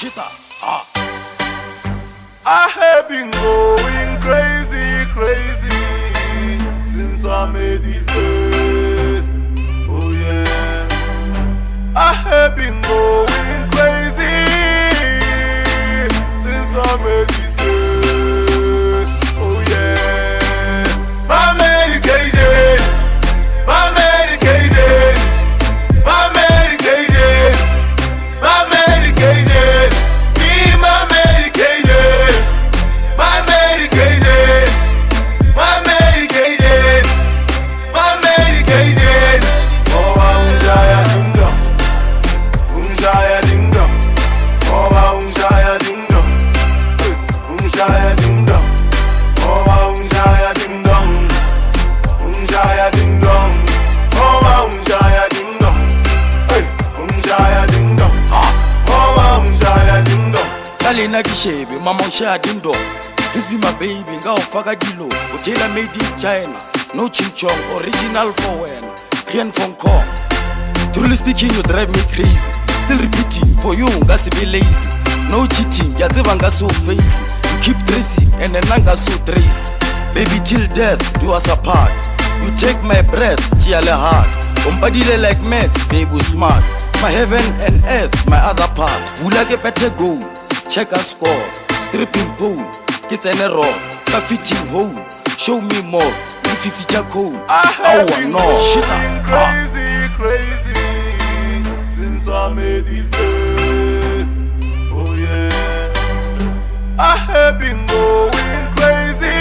Shita. Ah. I have been going crazy, crazy since I made this girl. Oh yeah. I have been going crazy since I made this girl. Oh yeah. My medication, my medication, my medication, my medication. Be my medication, my medication, my medication, my medication. Oh, unshaya ding dong, unshaya ding dong. Oh, unshaya ding dong, unshaya ding dong. Oh, unshaya ding dong, unshaya ding dong. Oh, unshaya ding dong, unshaya ding dong. Oh, unshaya ding dong. Kalena kishebe, mama unshaya ding dong. Please be my baby, nga ufaka dilo. Tailor made in China, no ching chong, original for when. Korean from Kong. Truly speaking, you drive me crazy. Still repeating, for you, ngasi be lazy. No cheating, yaziva nga so face. You keep tracing, and then nga so trace. Baby till death, do us apart. You take my breath, chiale hard. Umpadile like meds, baby smart. My heaven and earth, my other part. Ulake better go, check a score. Stripping pole, kids and a rock. A fitting hole, show me more. If you feature code, I have been no going shit. crazy, crazy since I made this girl. Oh yeah. I have been going crazy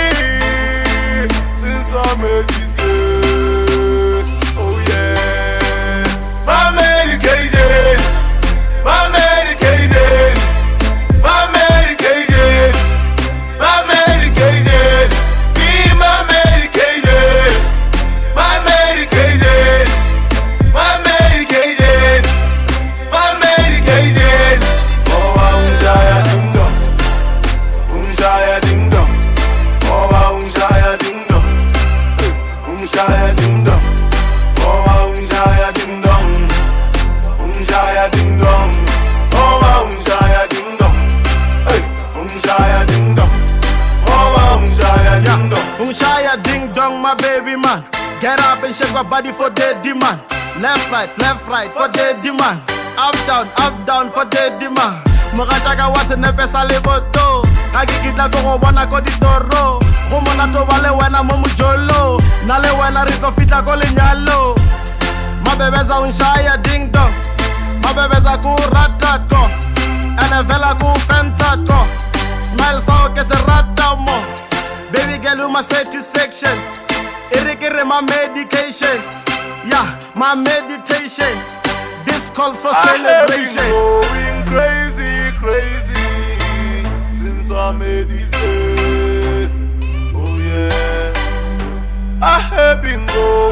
since I made this girl. Oh yeah. My medication, my medication, my medication, my medication. Be my medication, my medication, my medication, my medication. Oh, unshaya ding dong, unshaya ding dong. Oh, unshaya ding dong, unshaya ding dong. Oh, unshaya ding dong, unshaya ding dong. Oh, unshaya ding dong, unshaya ding dong. Oh, unshaya ding dong. Unshaya ding dong, my baby man. Get up and shake your body for the demand. Left, right for the demand. Up, down for the demand. Mugataga was in the best aliboto. Agikita go wana koditoro. Humana to wale wana mumujolo. Nale wana riko fita kolinyalo. My baby's a unshaya ding dong. My baby's a kuratato. And a vela fentato. Smile so que se rata mo. Baby girl, you my satisfaction. Irrigate my medication. Yeah, my meditation. This calls for celebration. I have been going crazy, crazy since I made this girl. Oh yeah. I have been going